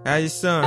How your son?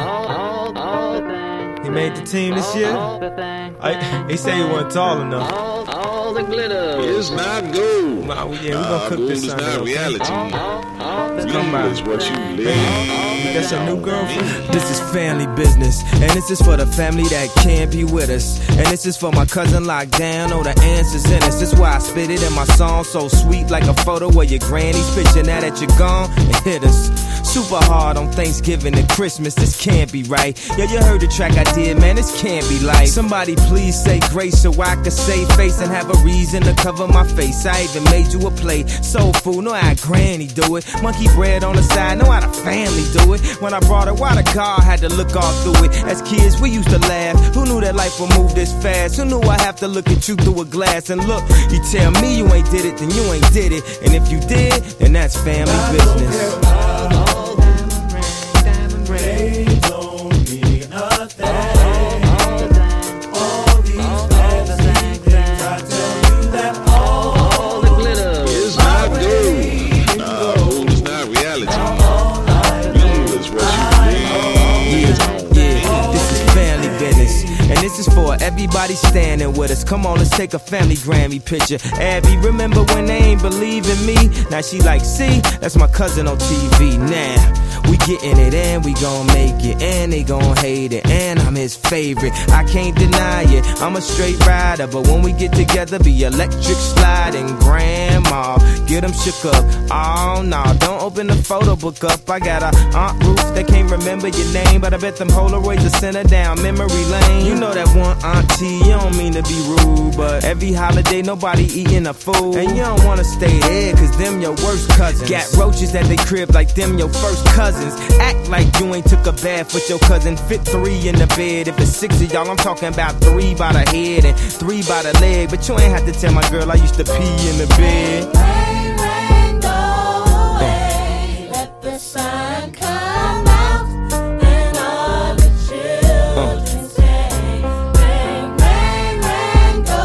He made the team this year? He say he wasn't tall enough. All the glitter is not gold. Yeah, we gonna cook gold this is Sunday. not reality. Come by. Is what you live. That's your new girlfriend? This is family business, and this is for the family that can't be with us. And this is for my cousin locked down, oh, the answer's in us. That's why I spit it in my song, so sweet like a photo of your granny's picture. Now that you're gone, it hit us super hard on Thanksgiving and Christmas. This can't be right. Yo, you heard the track I did, man, this can't be life. Somebody please say grace so I can save face and have a reason to cover my face. I even made you a plate. Soul food, know how granny do it. Monkey bread on the side, know how the family do it. When I brought her, why the car had to look all through it. As kids, we used to laugh. Who knew that life would move this fast? Who knew I have to look at you through a glass? And look, you tell me you ain't did it, then you ain't did it. And if you did, then that's family business. Diamond rings don't mean nothing. All these fancy things, I tell you that all the glitter is not gold. Gold is not reality. Gold is what you live. Yeah, this is family business. And this is for everybody standing with us. Come on, let's take a family Grammy picture. Abby, remember when they ain't believe in me? Now she like, see, that's my cousin on TV. Now we getting it and we gon' make it, and they gon' hate it, and I'm his favorite. I can't deny it, I'm a straight rider, but when we get together, be electric sliding. Grandma, get them shook up. Oh no, don't open the photo book up. I got a Aunt Ruth that can't remember your name, but I bet them Polaroids will send her down memory lane. You know that one auntie, you don't mean to be rude, but every holiday nobody eating a food, and you don't wanna stay there, cause them your worst cousins. Got roaches at they crib like them your first cousins. Act like you ain't took a bath with your cousin. Fit 3 in the bed. If it's 6 of y'all, I'm talking about 3 by the head and 3 by the leg. But you ain't have to tell my girl I used to pee in the bed. rain, rain, go away. Let the sun come out and all the children say, rain, rain, rain, go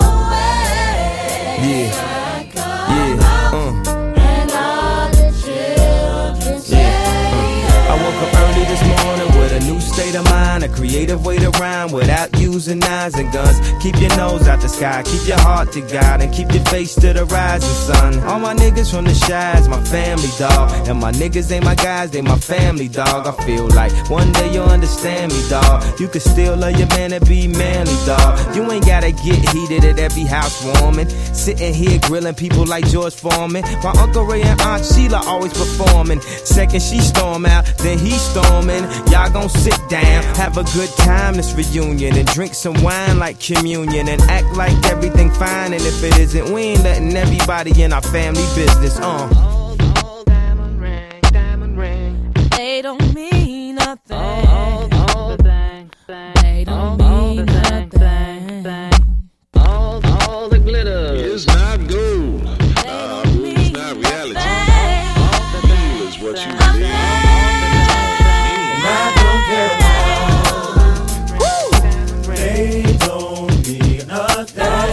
away. Yeah. Sun come out and all the children say. I woke up early this morning with a new state of mind, a creative way to rhyme without using knives and guns. Keep your nose out the sky, keep your heart to God, and keep your face to the rising sun. All my niggas from the Shies, my family, dog. And my niggas ain't my guys, they my family, dog. I feel like one day you'll understand me, dog. You can still love your man and be manly, dog. You ain't gotta get heated at every house warming. Sitting here grilling people like George Foreman, while Uncle Ray and Aunt Sheila always performing. Second she storm out, then he storming. Y'all gon' sit down, have a good time this reunion, and drink some wine like communion, and act like everything fine. And if it isn't, we ain't letting everybody in our family business. Diamond ring. They don't mean nothing. All the thing. They don't mean nothing. All the glitter Is not gold. Gold is not reality. Gold is what you live. And I don't care now. They don't mean nothing.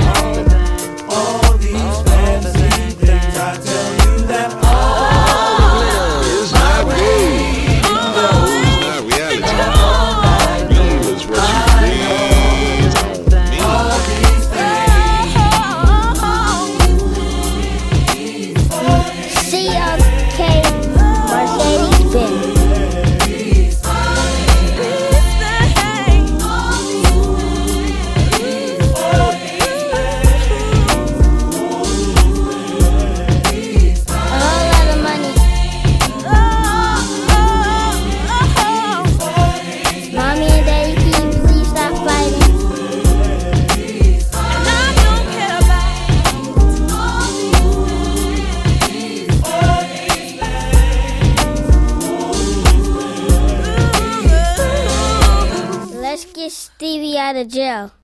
All these fancy things, I tell you that all Is not gold. Gold is not reality. Gold is what you live. these CLK Mercedes-Benz. A whole lot of money. Mommy and Daddy, can you please stop fighting? Let's get Stevie out of jail.